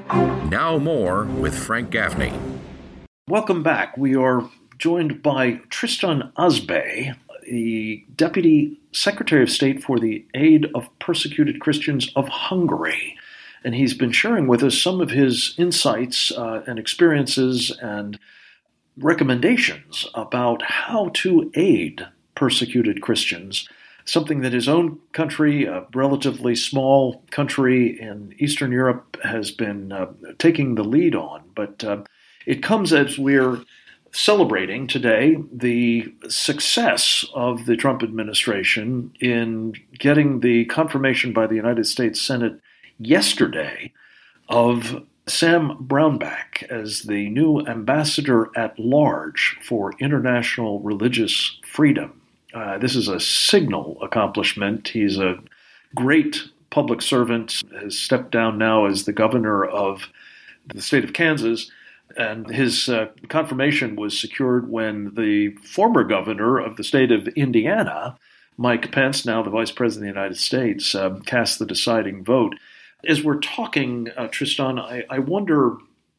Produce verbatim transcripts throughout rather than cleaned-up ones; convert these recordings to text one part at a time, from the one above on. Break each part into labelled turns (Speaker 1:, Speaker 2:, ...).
Speaker 1: Now more with Frank Gaffney.
Speaker 2: Welcome back. We are joined by Tristan Azbey, the Deputy Secretary of State for the Aid of Persecuted Christians of Hungary. And he's been sharing with us some of his insights uh, and experiences and recommendations about how to aid persecuted Christians, something that his own country, a relatively small country in Eastern Europe, has been uh, taking the lead on. But uh, it comes as we're celebrating today the success of the Trump administration in getting the confirmation by the United States Senate yesterday of Sam Brownback as the new ambassador at large for international religious freedom. Uh, this is a signal accomplishment. He's a great public servant, has stepped down now as the governor of the state of Kansas, and his uh, confirmation was secured when the former governor of the state of Indiana, Mike Pence, now the vice president of the United States, uh, cast the deciding vote. As we're talking, uh, Tristan, I, I wonder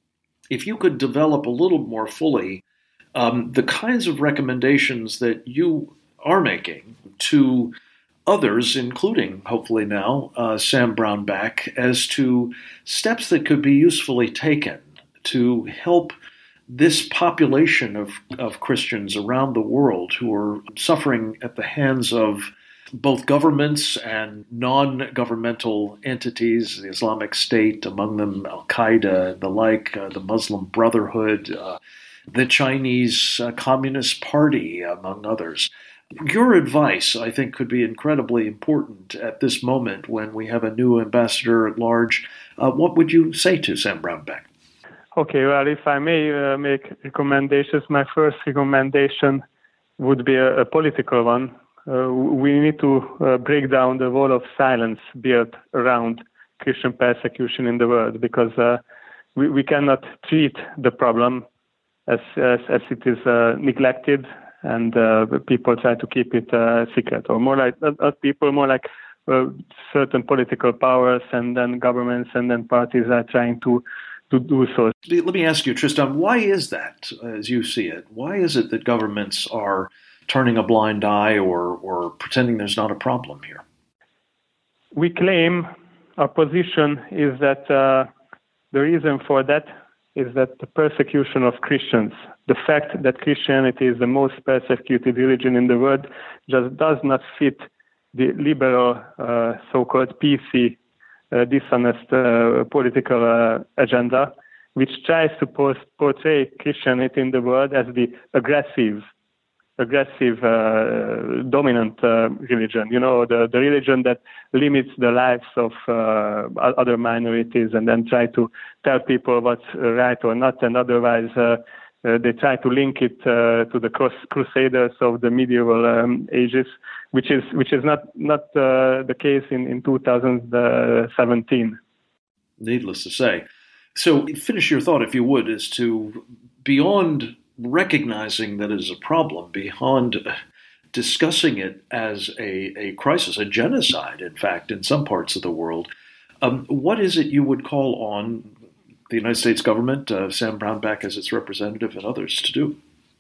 Speaker 2: if you could develop a little more fully um, the kinds of recommendations that you are making to others, including, hopefully now, uh, Sam Brownback, as to steps that could be usefully taken to help this population of, of Christians around the world who are suffering at the hands of both governments and non-governmental entities, the Islamic State, among them Al-Qaeda and the like, uh, the Muslim Brotherhood, uh, the Chinese uh, Communist Party, among others. Your advice, I think, could be incredibly important at this moment when we have a new ambassador at large. Uh, what would you say to Sam Brownback?
Speaker 3: Okay, well, if I may uh, make recommendations, my first recommendation would be a, a political one. Uh, we need to uh, break down the wall of silence built around Christian persecution in the world, because uh, we, we cannot treat the problem as, as, as it is uh, neglected, and uh, people try to keep it uh, secret, or more like, not, not people, more like uh, certain political powers and then governments and then parties are trying to, to do so.
Speaker 2: Let me ask you, Tristan, why is that, as you see it? Why is it that governments are turning a blind eye or, or pretending there's not a problem here?
Speaker 3: We claim, our position is that uh, the reason for that is that the persecution of Christians, the fact that Christianity is the most persecuted religion in the world, just does not fit the liberal, uh, so-called P C, uh, dishonest uh, political uh, agenda, which tries to post- portray Christianity in the world as the aggressive, aggressive, uh, dominant uh, religion. You know, the, the religion that limits the lives of uh, other minorities and then try to tell people what's right or not, and otherwise uh, uh, they try to link it uh, to the crus- crusaders of the medieval um, ages, which is which is not not uh, the case in, in two thousand seventeen.
Speaker 2: Needless to say. So finish your thought, if you would, as to beyond recognizing that it is a problem, beyond discussing it as a, a crisis, a genocide, in fact, in some parts of the world, um, what is it you would call on the United States government, uh, Sam Brownback as its representative, and others to do?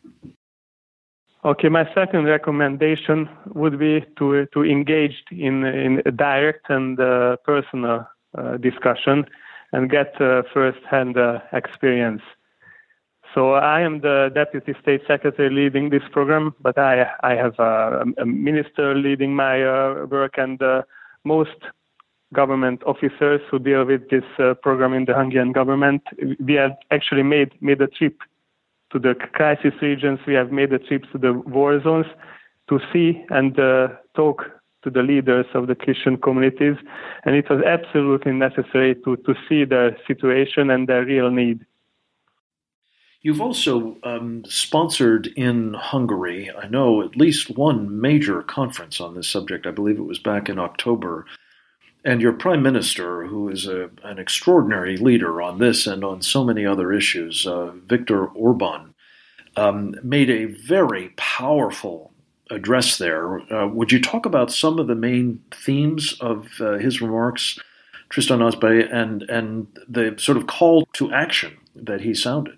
Speaker 3: Okay, my second recommendation would be to to engage in, in a direct and uh, personal uh, discussion and get uh, first-hand uh, experience. So I am the Deputy State Secretary leading this program, but I I have a, a minister leading my uh, work, and uh, most government officers who deal with this uh, program in the Hungarian government. We have actually made made a trip to the crisis regions. We have made a trip to the war zones to see and uh, talk to the leaders of the Christian communities, and it was absolutely necessary to to see their situation and their real need.
Speaker 2: You've also um, sponsored in Hungary, I know, at least one major conference on this subject. I believe it was back in October. And your prime minister, who is a, an extraordinary leader on this and on so many other issues, uh, Viktor Orban, um, made a very powerful address there. Uh, would you talk about some of the main themes of uh, his remarks Tristan Azbey, and, and the sort of call to action that he sounded.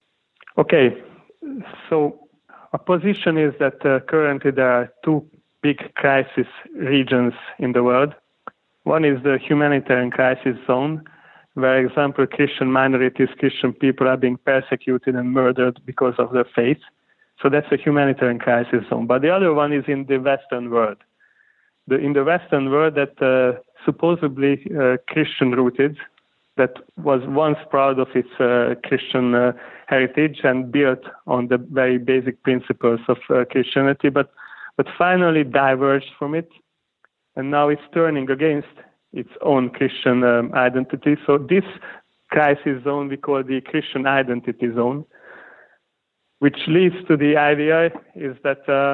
Speaker 3: Okay, so our position is that uh, currently there are two big crisis regions in the world. One is the humanitarian crisis zone, where, for example, Christian minorities, Christian people are being persecuted and murdered because of their faith. So that's a humanitarian crisis zone. But the other one is in the Western world. The, in the Western world that uh, supposedly uh, Christian-rooted, that was once proud of its uh, Christian uh, heritage and built on the very basic principles of uh, Christianity, but, but finally diverged from it. And now it's turning against its own Christian um, identity. So this crisis zone we call the Christian identity zone, which leads to the idea is that uh,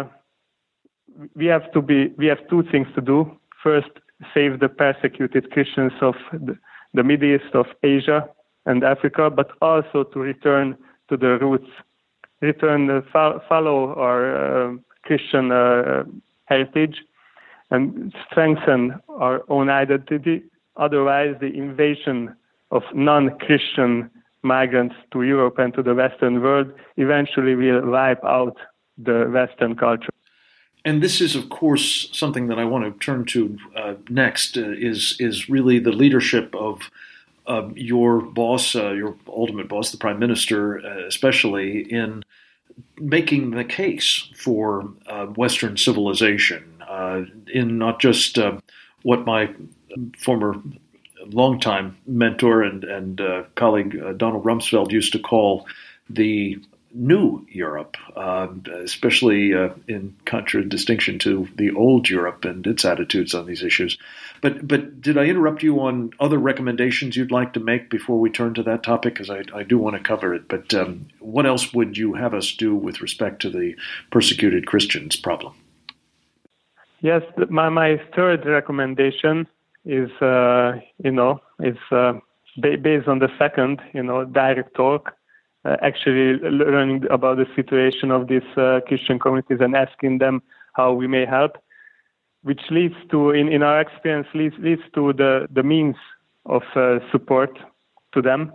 Speaker 3: we have to be, we have two things to do. First, save the persecuted Christians of the, the Middle East, of Asia and Africa, but also to return to the roots, return, uh, fo- follow our uh, Christian uh, heritage and strengthen our own identity. Otherwise, the invasion of non-Christian migrants to Europe and to the Western world eventually will wipe out the Western culture.
Speaker 2: And this is, of course, something that I want to turn to uh, next, uh, is is really the leadership of uh, your boss, uh, your ultimate boss, the Prime Minister, uh, especially in making the case for uh, Western civilization, uh, in not just uh, what my former longtime mentor and, and uh, colleague uh, Donald Rumsfeld used to call the new Europe, uh, especially uh, in contradistinction to the old Europe and its attitudes on these issues. But but did I interrupt you on other recommendations you'd like to make before we turn to that topic? Because I, I do want to cover it. But um, what else would you have us do with respect to the persecuted Christians problem?
Speaker 3: Yes, my, my third recommendation is, uh, you know, is uh, ba- based on the second, you know, direct talk. Uh, actually learning about the situation of these uh, Christian communities and asking them how we may help, which leads to, in, in our experience, leads, leads to the, the means of uh, support to them.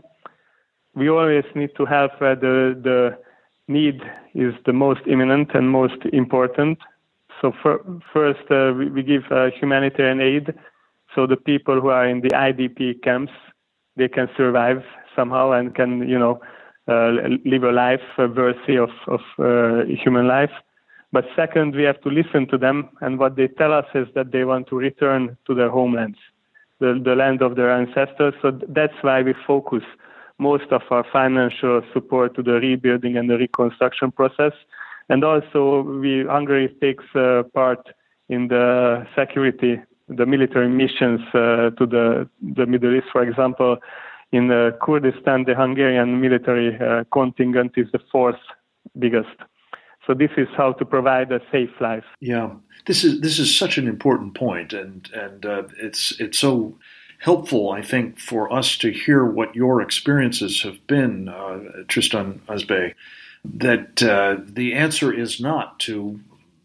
Speaker 3: We always need to help where the, the need is the most imminent and most important. So for, first, uh, we, we give uh, humanitarian aid, so the people who are in the I D P camps, they can survive somehow and can, you know, Uh, live a life uh, worthy of, of uh, human life. But second, we have to listen to them, and what they tell us is that they want to return to their homelands, the, the land of their ancestors. So that's why we focus most of our financial support to the rebuilding and the reconstruction process. And also, we Hungary takes uh, part in the security, the military missions uh, to the, the Middle East, for example. In uh, Kurdistan, the Hungarian military uh, contingent is the fourth biggest. So this is how to provide a safe life.
Speaker 2: Yeah, this is this is such an important point, and and uh, it's it's so helpful, I think, for us to hear what your experiences have been, uh, Tristan Azbey. That uh, the answer is not to,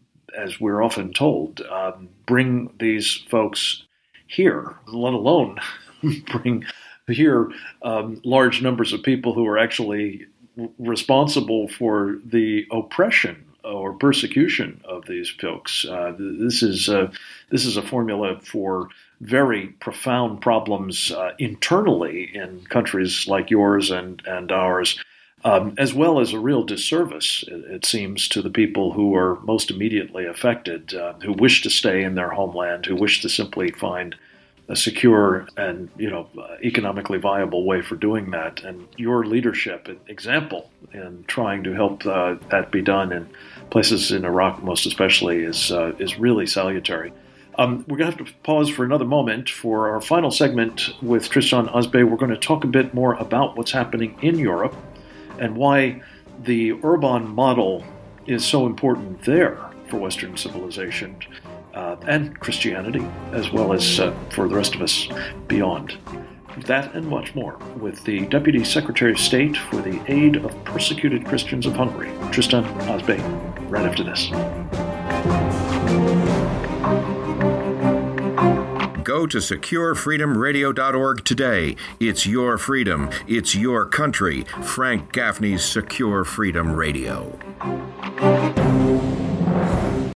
Speaker 2: as we're often told, um, bring these folks here, let alone bring here um, large numbers of people who are actually responsible for the oppression or persecution of these folks. Uh, this is uh, this is a formula for very profound problems uh, internally in countries like yours and and ours, um, as well as a real disservice, it, it seems, to the people who are most immediately affected, uh, who wish to stay in their homeland, who wish to simply find a secure and, you know, economically viable way for doing that. And your leadership and example in trying to help uh, that be done in places in Iraq, most especially, is uh, is really salutary. Um, we're going to have to pause for another moment for our final segment with Tristan Azbey. We're going to talk a bit more about what's happening in Europe and why the Urban model is so important there for Western civilization. Uh, and Christianity, as well as uh, for the rest of us beyond. That and much more with the Deputy Secretary of State for the Aid of Persecuted Christians of Hungary, Tristan Azbey, right after this.
Speaker 1: Go to secure freedom radio dot org today. It's your freedom. It's your country. Frank Gaffney's Secure Freedom Radio.